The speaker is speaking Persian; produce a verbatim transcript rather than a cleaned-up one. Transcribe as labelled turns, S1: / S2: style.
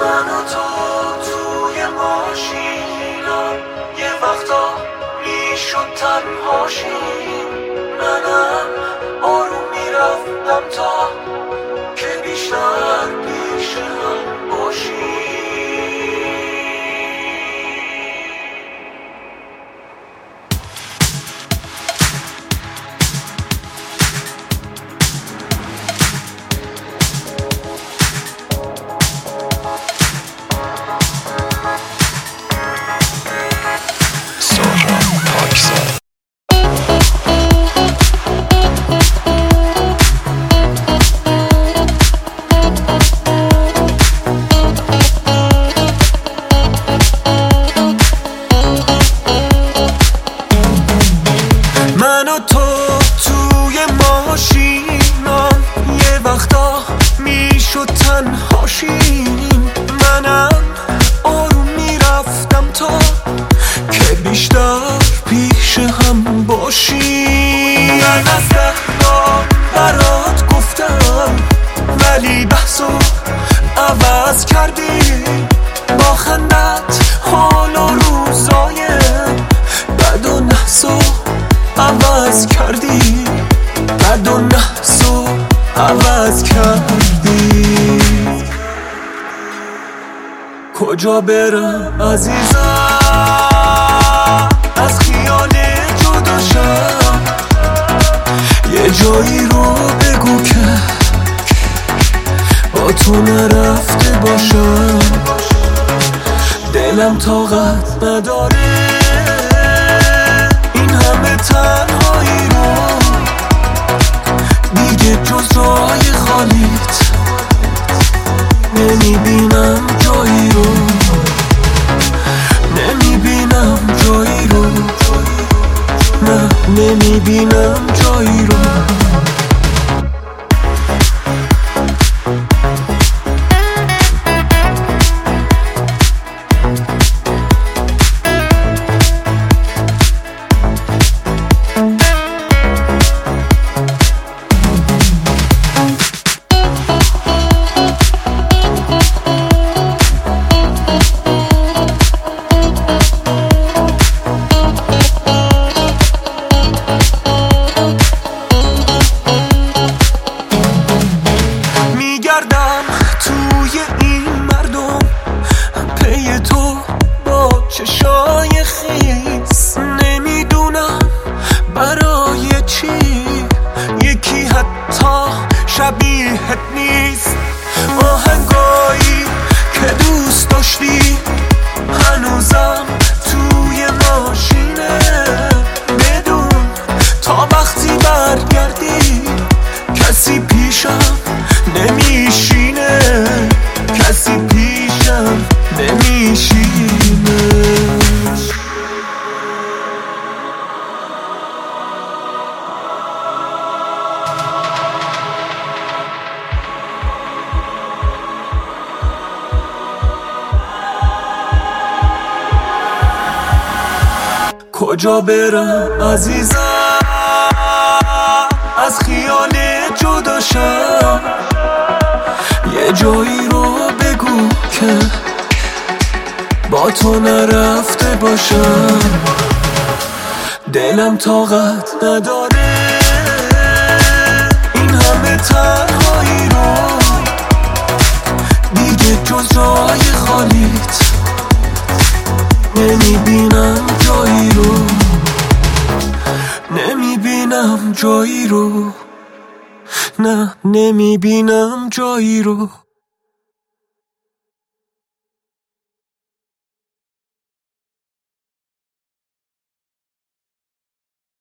S1: من و تو توی ماشینم یه وقتا میشد تنهاشیم، منم آروم میرفتم تا که بیشتر پیش هم باشیم. من و تو توی ماشینم یه وقتا میشد تنهاشیم، منم آروم میرفتم تا که بیشتر پیش هم باشیم. من از دهنا برات گفتم ولی بحثو عوض کردی، با خندت حالا روزای بد و نحسو عوض کردی، بد و نحسو عوض کردی. کجا برم عزیزم از خیال جدا شم، یه جایی رو بگو که با تو نرفته باشم. دلم طاقت نداره این همه تنهایی رو، دیگه جز رای خالیت نمیبینم جایی رو، نمیبینم جایی رو، نه نمیبینم جایی رو. توی این مردم پی تو با چشای خیس، نمیدونم برای چی یکی حتی شبیهت نیست. آهنگایی که دوست داشتی هنوزم توی ماشینه، بدون تا وقتی برگردی کسی پیشم نمیشینه، کسی پیشم نمیشینه. کجا برم عزیزم از خیال جدا شم، یه جایی رو بگو که با تو نرفته باشم. دلم طاقت نداره این همه تنهایی رو، دیگه جز رای خالیت نمیبینم جایی رو، نمیبینم جایی رو، نه نمیبینم جایی رو.